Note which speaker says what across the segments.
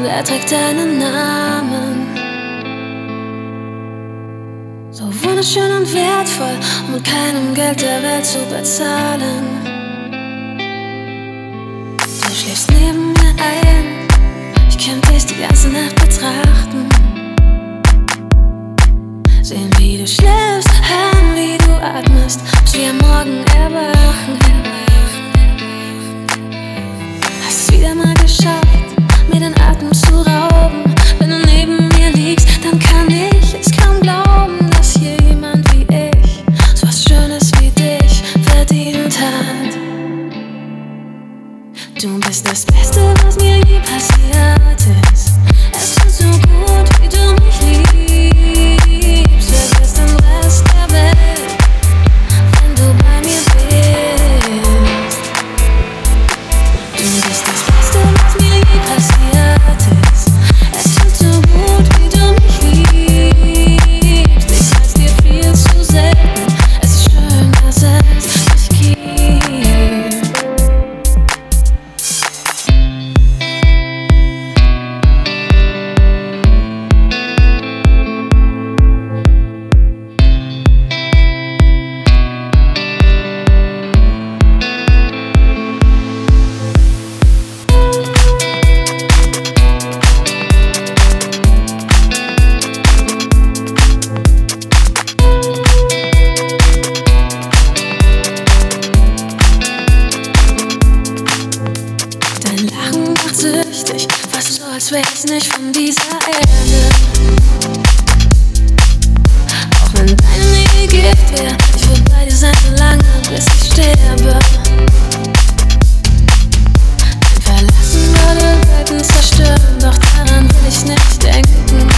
Speaker 1: er trägt deinen Namen. So wunderschön und wertvoll, um mit keinem Geld der Welt zu bezahlen. Du schläfst neben mir ein, ich könnte dich die ganze Nacht betrachten. Sehen, wie du schläfst, hören, wie du atmest, bis wir am Morgen erwachen. Hast es wieder mal geschafft, mir den Atem zu rauben. Wenn du neben mir liegst, dann kann ich es kaum glauben, dass hier jemand wie ich so was Schönes wie dich verdient hat. Du bist das Beste, was mir je passiert ist. Es tut so gut, wie du mich liebst. Vergiss den Rest der Welt, wenn du bei mir bist. Du bist das Beste, was mir je passiert ist. Es tut so gut, wie du mich liebst. Ich sag's dir viel zu selten. Es ist schön, dass es dich gibt. Dein Lachen macht süchtig, fast so, als wär ich nicht von dieser Erde. Auch wenn deine Nähe Gift wär, ich würd bei dir sein, so lange, bis ich sterbe. Dein Verlassen würde Welten zerstören, doch daran will ich nicht denken.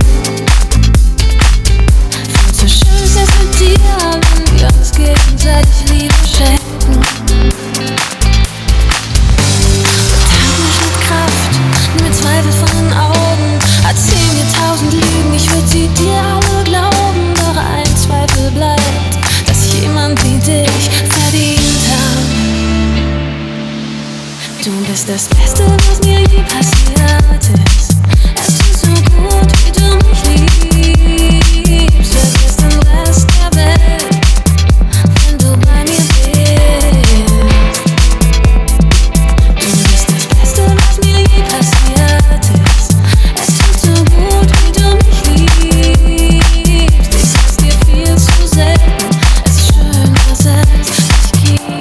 Speaker 1: Viel zu schön ist es mit dir, wenn wir uns gegenseitig Liebe schenken. Mit Zweifel von den Augen, erzähl mir 1000 Lügen, ich würd sie dir alle glauben. Doch ein Zweifel bleibt, dass jemand wie dich verdient hat. Du bist das Beste, was mir je passiert ist. Es tut so gut, wie du mich liebst. Vergiss den Rest der Welt, wenn du bei mir bist. Du bist das Beste, was mir je passiert ist. Es tut so gut, wie du mich liebst. Ich sag's dir viel zu selten. Es ist schön, dass es dich gibt.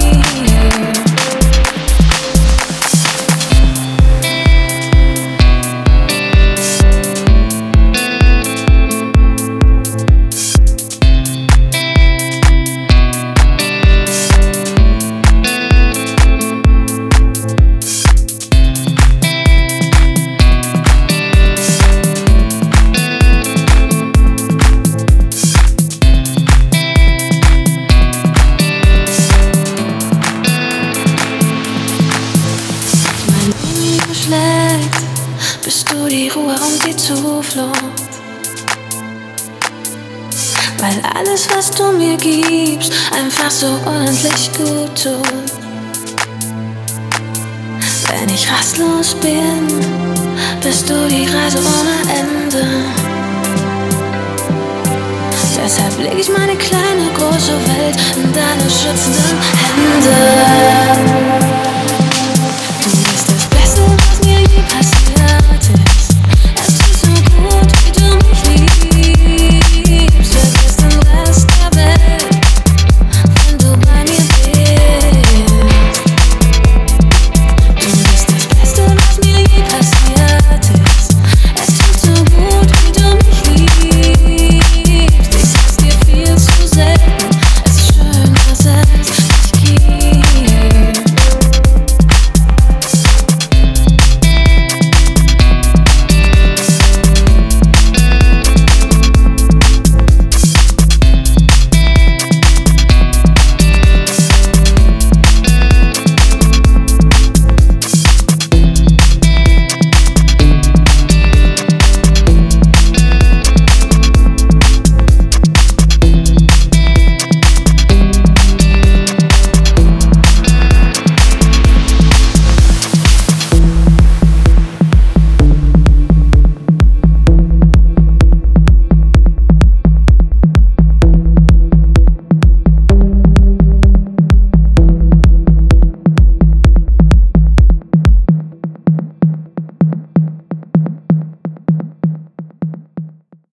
Speaker 1: Bist du die Ruhe und die Zuflucht? Weil alles, was du mir gibst, einfach so unendlich gut tut. Wenn ich rastlos bin, bist du die Reise ohne Ende. Deshalb leg ich meine kleine, große Welt in deine schützenden Hände.